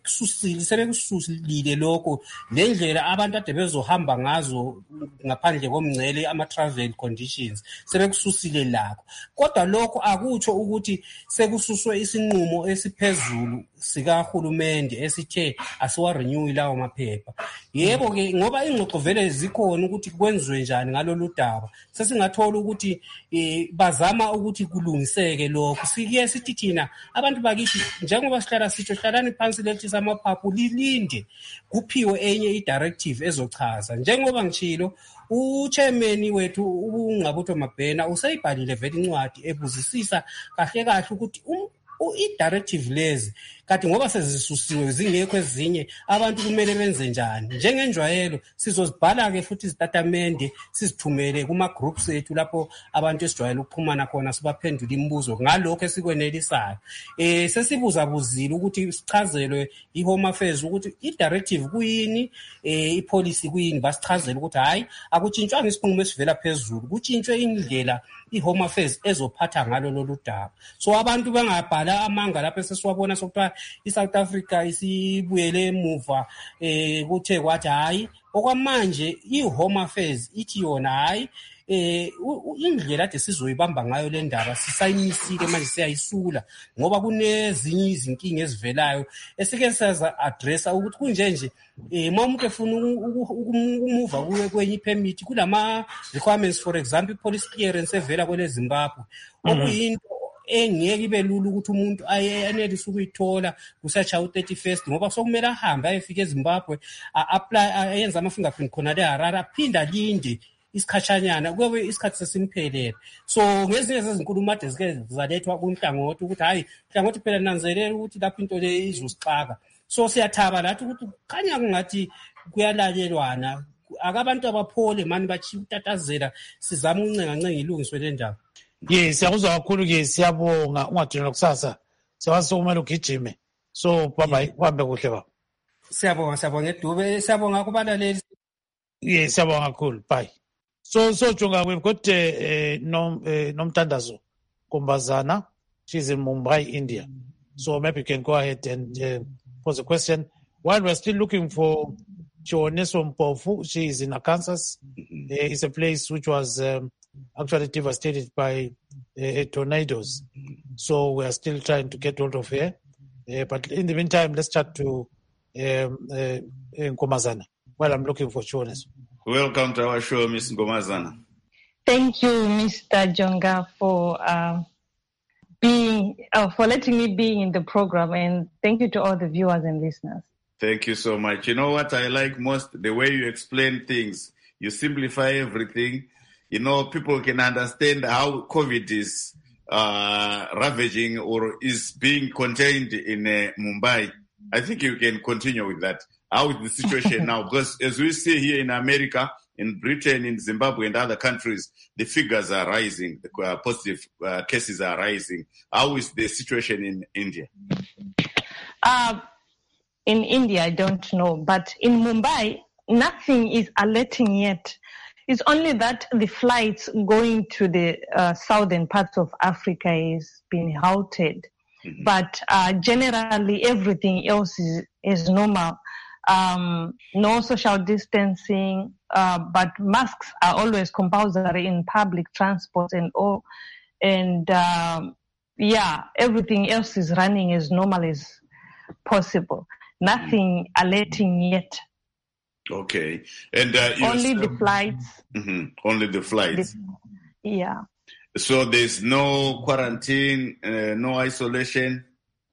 sebekususilile lokho lendlela abantu ade bezohamba ngazo ngaphandle komngcele ama-travel conditions sebekususile lakho. Kodwa lokho akutsho ukuthi sekususwe isinqumo esiphezulu sikahulumende esithe asiwarenew lawo maphepha. Yebo ke ngoba ingxoxo vele zikhona ukuthi kwenziwe njani ngalolu daba sesingathola ukuthi bazama ukuthi kulungiseke lokho. Siye sithi thina abantu bakithi njengoba sihlala sitsho hlalani phansi lethi amaphaphu lilinde kuphiwe enye i-directive ezochaza njengoba ngitshilo uchairman wethu uNgqabutho Mabhena useyibhalile vele incwadi ebuzisisa kahle kahle ukuthi i-directive lezi kati ngoba sezisusiwe zingekho ezinye abantu kumele benze njani. Njengenjwayelo sizozibhala ke futhi izitatamende sizithumele kuma groups ethu lapho abantu esijwayele ukuphumana khona sibaphendula imibuzo ngalokho esikwenelisayo. Sesibuza buzile ukuthi sichazelwe i-Home Affairs ukuthi i-directive kuyini i-policy kuyini basichazela ukuthi hayi akutshintshwa ngesinqumo esivela phezulu kutshintshwe indlela i-Home Affairs ezophatha ngalo lolu daba. So abantu bangabhala amanga lapho esesiwabona sokuthiwa i-South Africa isibuyele emuva kuthe kwathi hayi okwamanje i-Home Affairs ithi yona hayi indlela ade sizoyibamba ngayo le ndaba sisayimisile manje siyayisula ngoba kunezinye izinkinga ezivelayo esike saza addressa ukuthi kunjenje uma umuntu efuna ukumuva kwenye permit kulama requirements for example police clearance evela kwele Zimbabwe okuyinto engeke ibe lula ukuthi umuntu ayenelise ukuyithola kusacha u-31st ngoba sokumele ahambe ayefika eZimbabwe apply ayenza ama-fingerprint khona le Harare aphinda linde isikhashanyana kube isikhathi sesimphelele. So ngezinye zezinkulumo ade zike zalethwa kunhlangothi ukuthi hayi hlangothi phela nanzelela ukuthi lapho into le izosixaka. So siyathaba lathi ukuthi khanya kungathi kuyalalelwana akabantu abaphole mani bathi utatazela sizama uncenga ilungiswe le ndaba. Yes, siyakuzwa kakhulu ke siyabonga ungadinwa kusasa. Siyawazi sokumele ugijime. So bye kuhambe kuhle baba. Siyabonga edube siyabonga kubalaleli. Yes, siyabonga kakhulu. Bye. So Jonga, we've got Nomtandazo Kumbazana She's in Mumbai, India. So maybe you can go ahead and pose a question. While we're still looking for Chioniso Mpofu, she is in Arkansas. It's a place which was actually devastated by tornadoes. So we are still trying to get hold of her. But in the meantime, let's chat to Nkomazana while I'm looking for Chioniso. Welcome to our show, Ms. Nkomazana. Thank you, Mr. Jonga, for letting me be in the program, and thank you to all the viewers and listeners. Thank you so much. You know what I like most? The way you explain things. You simplify everything. You know, people can understand how COVID is ravaging or is being contained in Mumbai. I think you can continue with that. How is the situation now? Because as we see here in America, in Britain, in Zimbabwe, and other countries, the figures are rising. The positive cases are rising. How is the situation in India? In India, I don't know. But in Mumbai, nothing is alerting yet. It's only that the flights going to the southern parts of Africa is being halted. Mm-hmm. But generally, everything else is normal. No social distancing, but masks are always compulsory in public transport and all. And everything else is running as normal as possible. Nothing alerting yet. Okay. And only the flights. Mm-hmm. Only the flights. Yeah. So there's no quarantine, no isolation?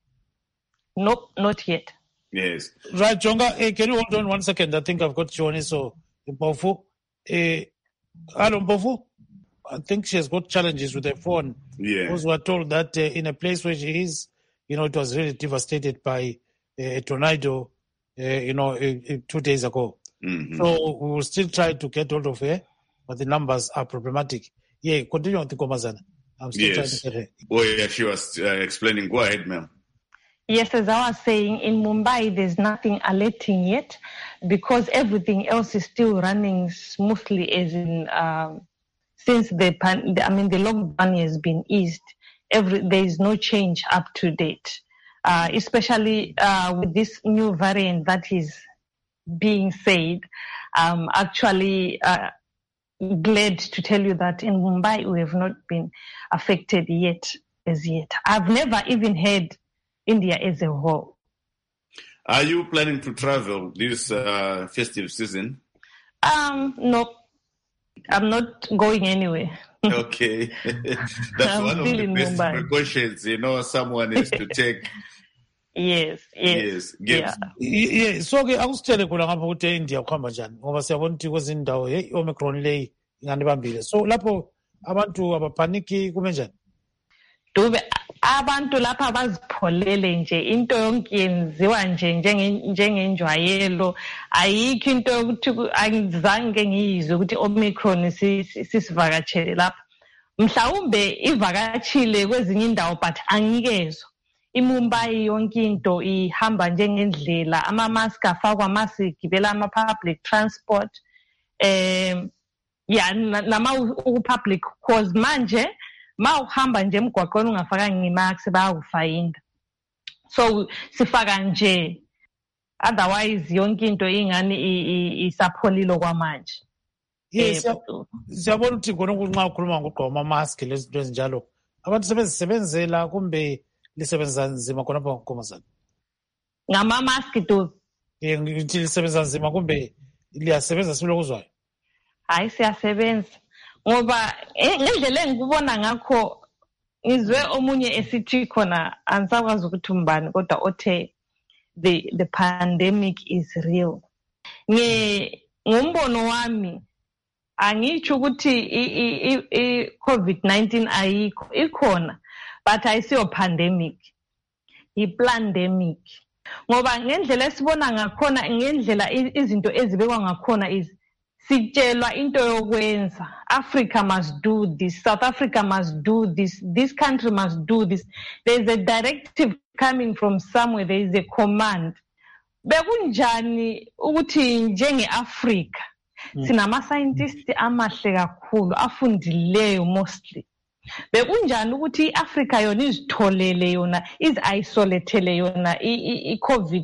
Nope, not yet. Yes. Right, Jonga, can you hold on 1 second? I think I've got Chioniso Mpofu. Hello, Mpofu. I think she has got challenges with her phone. Yeah. Because we're told that in a place where she is, it was really devastated by a tornado, 2 days ago. Mm-hmm. So we will still try to get hold of her, but the numbers are problematic. Yeah, continue on Nkomazana. I'm still trying to get her. Oh, yeah, she was explaining. Go ahead, ma'am. Yes, as I was saying, in Mumbai, there's nothing alerting yet because everything else is still running smoothly as in since the lockdown has been eased. There is no change up to date, especially with this new variant that is being said. Actually, glad to tell you that in Mumbai, we have not been affected yet. I've never even heard India as a whole. Are you planning to travel this festive season? No, I'm not going anywhere. Okay. That's one of the best precautions, someone is to take. Yes. Yeah. So ke akusitshele khona ngapha ukuthi India kuhamba njani ngoba siyabona ukuthi kwezinye indawo Omicron leyi inganibambile. So lapho abantu abaphaniki kume njani? Dube abantu lapha bazipholele nje into yonke yenziwa nje njengenjwayelo ayikho into yokuthi angizange ngiyizwe ukuthi Omicron sisivakatshele lapha mhlawumbe ivakatshile kwezinye indawo but angikezwe iMumbai yonke into ihamba njengendlela ama-mask afakwa masigibela ama-public transport nama-public cause manje ma uhamba nje emgwaqweni ungafakanga imask bayakufayinda so sifaka nje otherwise yonke into ingani isapholile kwamanje. Yes, siyabona ukuthi khona nxa ukhuluma ngogqoka ama-mask lezinto ezinjalo abantu sebezisebenzela kumbe lisebenza nzima khonapha Nkomazana? Ngama-mask tu ngithi lisebenza nzima kumbe liyasebenza silokuzwayo? Hayi siyasebenza ngoba ngendlela engikubona ngakho ngizwe omunye esithi khona ansakwazi ukuthi umbani kodwa othe the pandemic is real. Ngombono wami angitsho ukuthi i-COVID-19 ayikho ikhona but ayisiyo pandemic i-plandemic ngoba ngendlela esibona ngakhona ngendlela izinto ezibekwa ngakhona sitshelwa into yokwenza. Africa must do this, South Africa must do this, this country must do this. There is a directive coming from somewhere, there is a command. Bekunjani ukuthi njenge-Africa sinama-scientists amahle kakhulu afundileyo mostly bekunjani ukuthi i-Africa yona izitholele yona izi-isolatele yona i-COVID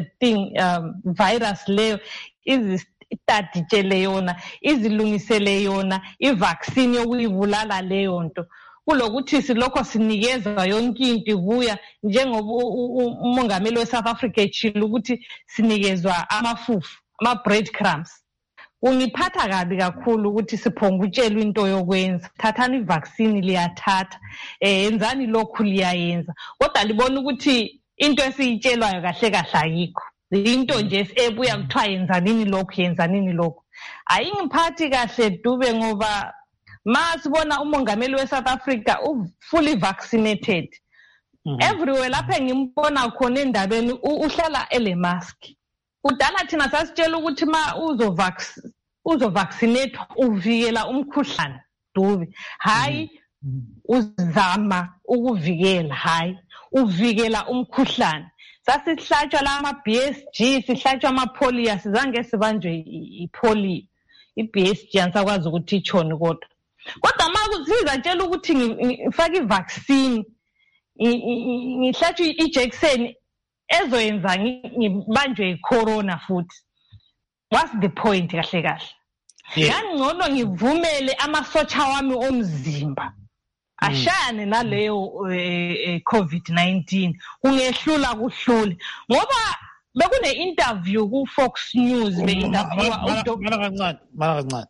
virus leyo izistaditshele yona izilungisele yona i-vaccine yokuyibulala leyo nto kulokuthi silokho sinikeza yonke into ibuya njengoba umongameli we-South Africa echilo ukuthi sinikezwa amafufu ama-breadcrumbs. Kungiphatha kabi kakhulu ukuthi siphongutshelwe into yokwenza. Thathani i-vaccine liyathatha, yenzani lokhu liyayenza. Kodwa libona ukuthi into esiyitshelwayo kahle kahle ayikho. Into nje ebuya kuthiwa yenzanini lokhu. Ayingiphathi kahle Dube ngoba masibona umongameli we-South Africa fully vaccinated. Everywhere lapha engimbona khona endabeni uhlala ele mask. Kudala thina sasitshela ukuthi ma uzovaccinate uvikela umkhuhlane Dube. Hayi uzama ukuvikela, hayi uvikela umkhuhlane. Sasihlatshwa la ama-BSG, sihlatshwa ama-polio, sizange sibanjwe i-polio. I-BSG ansakwazi ukuthi itshoni kodwa. Kodwa ma sizatshela ukuthi ngifake i-vaccine, ngihlatshwe ijekiseni ezoyenza ngibanjwe i-corona futhi. What's the point kahle kahle? Ngangcono ngivumele amasotsha wami omzimba ashane naleyo COVID-19 kungehlula kuhlule ngoba bekune interview ku Fox News be-interviewa kancane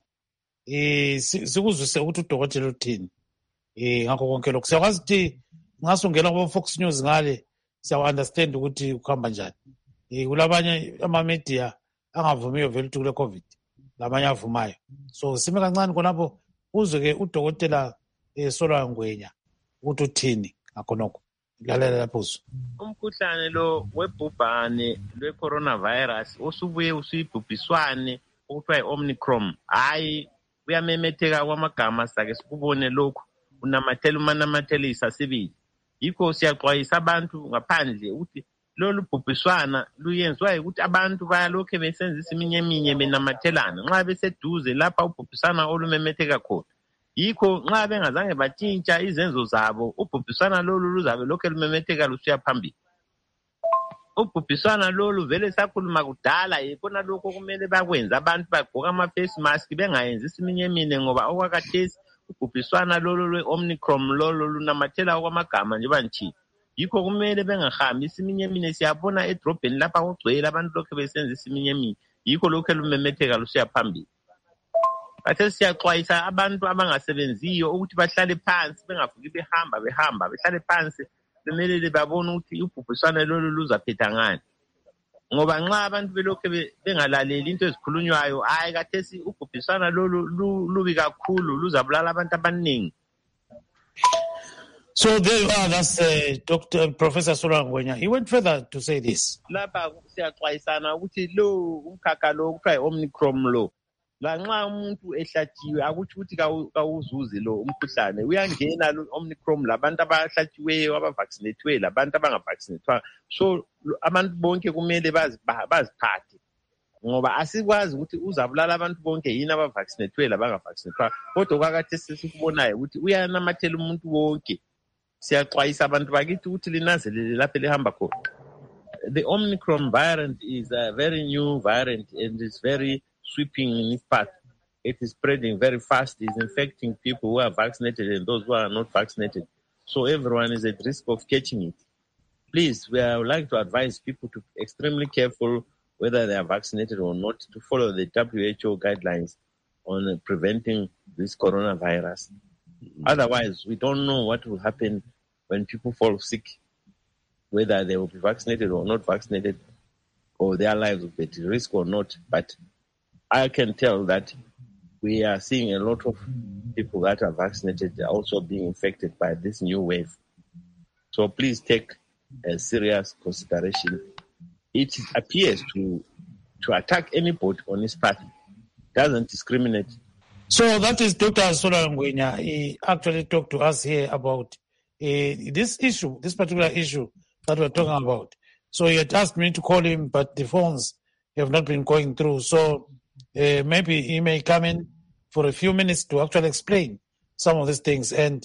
sikuzwise ukuthi udokotela uthini ngakho konke lokho siyakwazi ukuthi ngasungela ku Fox News ngale siya-understand ukuthi ukuhamba njani. Kulabanye ama-media angavumiyo vele ukuthi kule COVID lamanye avumayo, so sime kancane khonapho uzwe-ke udokotela Solwa Ngwenya ukuthi uthini ngakhonokho. Lalela lapho uzwe. Umkhuhlane lo webhubhane lwe-coronavirus osubuye usuyibhubhiswane okuthiwa yi-Omicron, hayi uyamemetheka kwamagama sake sikubone lokhu unamathelisasa sibili. Yikho siyaxwayisa abantu ngaphandle ukuthi lolu bhubhiswana luyenziwa ukuthi abantu bayalokhe besenzisa eminye benamathelana nxa beseduze lapha ubhubhiswana olumemetheka khona. Yikho nxa bengazange batshintsha izenzo zabo ubhubhiswana lolu luzabe lokhe lumemetheka lusiya phambili. Ubhubhiswana lolu vele sakhuluma kudala yikona lokho kumele bakwenza abantu bagqoka ama-face mask bengayenzisi iminyemine ngoba okwakhathesi ubhubhiswana lolu lwe-Omicron lolu lunamathela okwamagama nje banjini. Yikho kumele bengahambisi iminyemine siyabona edrobheni lapha kugcwele abantu lokhe besenzisa iminyemine. Yikho lokhe lumemetheka lusiya phambili. Bathe siyaxwayisa abantu abangasebenziyo ukuthi bahlale phansi bengavuki behamba behlale phansi bemelele babone ukuthi ubhubhiswana lolu luzaphetha ngani. Ngoba nxa abantu belokhe bengalaleli into ezikhulunywayo hayi kathesi ubhubhiswana lolu lubi kakhulu luzabulala abantu abaningi. So there you are, that's Dr. Professor Solwa Ngwenya. He went further to say this. Lapha siyaxwayisana ukuthi lo umkhakha lo kuthiwa yi-Omicron lo lanxa umuntu ehlatshiwe akuthi ukuthi kawuzuzi lo umkhuhlane uyangena lo Omicron labantu abahlatshiweyo abavaccinatwe labantu abangavaccinatwa. So abantu bonke kumele baziphathe ngoba asikwazi ukuthi uzabulala abantu bonke yini abavaccinatwe labangavaccinatwa. Kodwa kwakathe sesikubonayo ukuthi uyanamathela umuntu wonke. Siyaxwayisa abantu bakithi ukuthi linanzelele lapho lihamba khona. The Omicron variant is a very new variant and it's very sweeping in its path. It is spreading very fast. It's infecting people who are vaccinated and those who are not vaccinated. So everyone is at risk of catching it. Please, I would like to advise people to be extremely careful whether they are vaccinated or not, to follow the WHO guidelines on preventing this coronavirus. Otherwise, we don't know what will happen when people fall sick, whether they will be vaccinated or not vaccinated, or their lives will be at risk or not. But I can tell that we are seeing a lot of people that are vaccinated also being infected by this new wave. So please take a serious consideration. It appears to attack anybody on this path. It doesn't discriminate. So that is Dr. Solwa Ngwenya. He actually talked to us here about this particular issue that we're talking about. So he had asked me to call him, but the phones have not been going through. So maybe he may come in for a few minutes to actually explain some of these things. And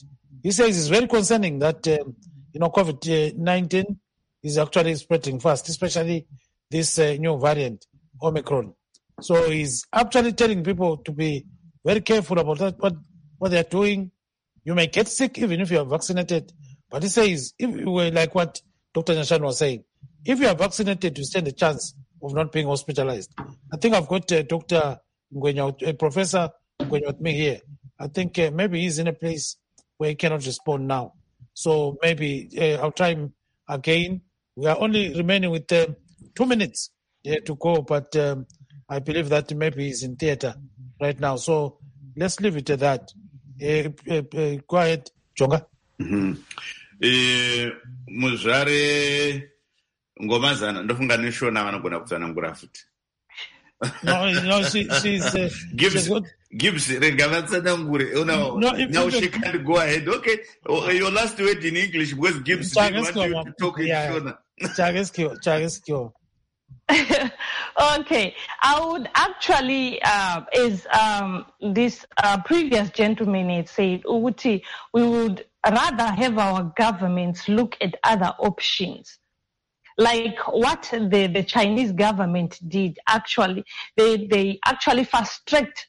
he says it's very concerning that, COVID-19 is actually spreading fast, especially this new variant, Omicron. So he's actually telling people to be very careful about that, what they're doing. You may get sick even if you are vaccinated. But he says, if you were like what Dr. Nyashanu was saying, if you are vaccinated, you stand a chance of not being hospitalized. I think I've got Dr. Ngwenya, Professor Ngwenya with me here. I think maybe he's in a place where he cannot respond now. So maybe I'll try him again. We are only remaining with 2 minutes to go, but I believe that maybe he's in theater right now. So let's leave it at that. Go ahead, Jonga. Muzvare Ngomazana ndofunga neshona vanogona kutsanangura futi. No, she's Gibbs, now she can't go ahead. Okay, your last word in English because Gibbs didn't want you to talk in Shona. Chageskyo. Okay, I would actually, as this previous gentleman had said, we would rather have our governments look at other options. Like what the Chinese government did, actually, they actually fast-tracked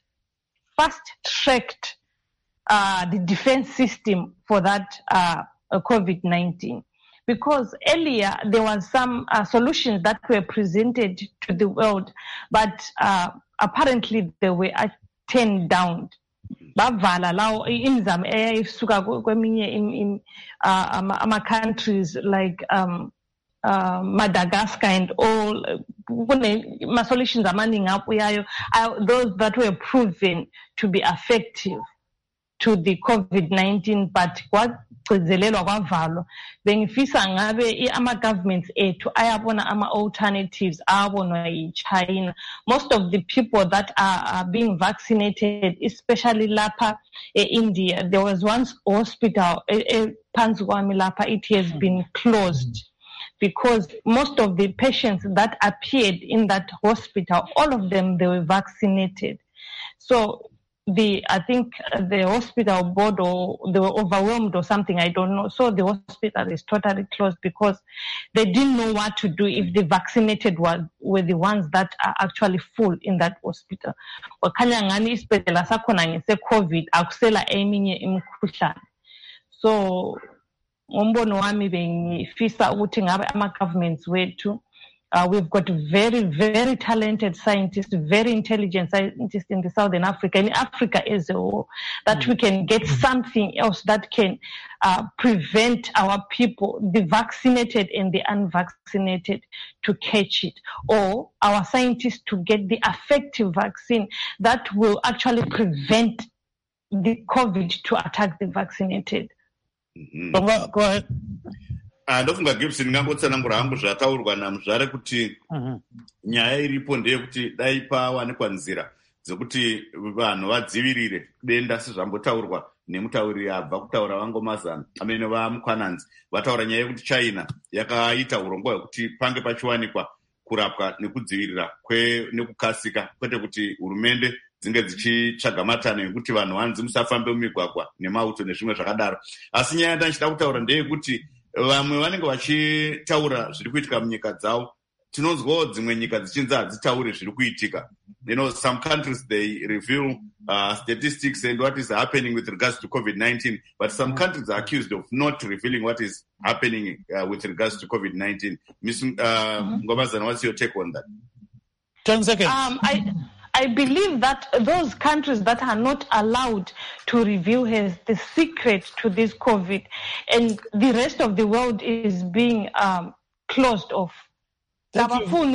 the defense system for that COVID-19. Because earlier there was some solutions that were presented to the world, but apparently they were turned down. Bavala lao imizamo eyayisuka kweminye ama countries like Madagascar and all, my solutions amaningi abuyayo, those that were proven to be effective to the COVID-19, but kwagcizelelwa kwavalwa. Bengifisa ngabe ama-governments ethu ayabona ama-alternatives abonwa yi-China. Most of the people that are being vaccinated, especially lapha India, there was once hospital, phansi kwami lapha, it has been closed. Because most of the patients that appeared in that hospital, all of them, they were vaccinated. So I think the hospital board, or they were overwhelmed or something, I don't know. So the hospital is totally closed because they didn't know what to do if the vaccinated were the ones that are actually full in that hospital. So umbono wami bengifisa ukuthi ngabe ama-governments wethu, we've got very, very talented scientists, very intelligent scientists in the Southern Africa, in Africa as a whole, that we can get something else that can prevent our people, the vaccinated and the unvaccinated, to catch it, or our scientists to get the effective vaccine that will actually prevent the COVID to attack the vaccinated. Go ahead. Ndofunga Gibson ngangotsanangura hangu zvataurwa naMuzvare kuti nyaya iripo ndeyekuti dai pawanikwa nzira dzekuti vanhu vadzivirire denda sezvambotaurwa nemutauriri abva kutaura vaNgomazana amene vaMukwananzi vataura nyaya yekuti China yakaita urongwa hwekuti pange pachiwanikwa kurapwa nekudzivirira nekukasika, kwete kuti hurumende dzinge dzichitsvaga matano ekuti vanhu vanzi musafambe mumigwagwa nemauto nezvimwe zvakadaro. Asi nyaya yandichida kutaura ndeyekuti vamwe vanenge vachitaura zviri kuitika munyika dzavo, tinonzwawo dzimwe nyika dzichinzi hadzitauri zviri kuitika. Some countries they reveal statistics and what is happening with regards to COVID-19, but some countries are accused of not revealing what is happening with regards to COVID-19. Ms. Ngomazana, what's your take on that? 10 seconds. I believe that those countries that are not allowed to reveal the secret to this COVID, and the rest of the world is being closed off. Thank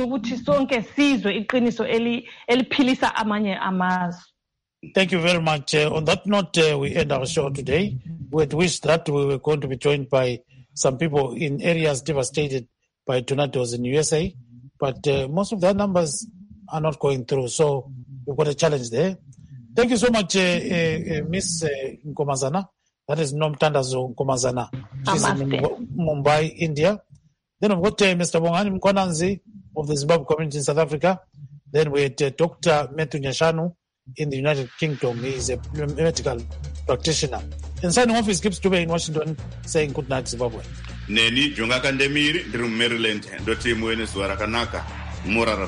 you very much. On that note, we end our show today. We had wished that we were going to be joined by some people in areas devastated by tornadoes in USA, but most of their numbers are not going through, so we've got a challenge there. Thank you so much, Miss Ngomazana. That is Nomtandazo Ngomazana. She's in Mumbai, India. Then we've got Mr. Bongani Mkwananzi of the Zimbabwe community in South Africa. Then we had Dr. Matthew Nyashanu in the United Kingdom. He is a medical practitioner. And signing off is Gibbs Dube in Washington, saying good night, Zimbabwe. Neni Jonga Kandemiri, ndiri muMaryland, ndoti muwe nezuva rakanaka, Morara.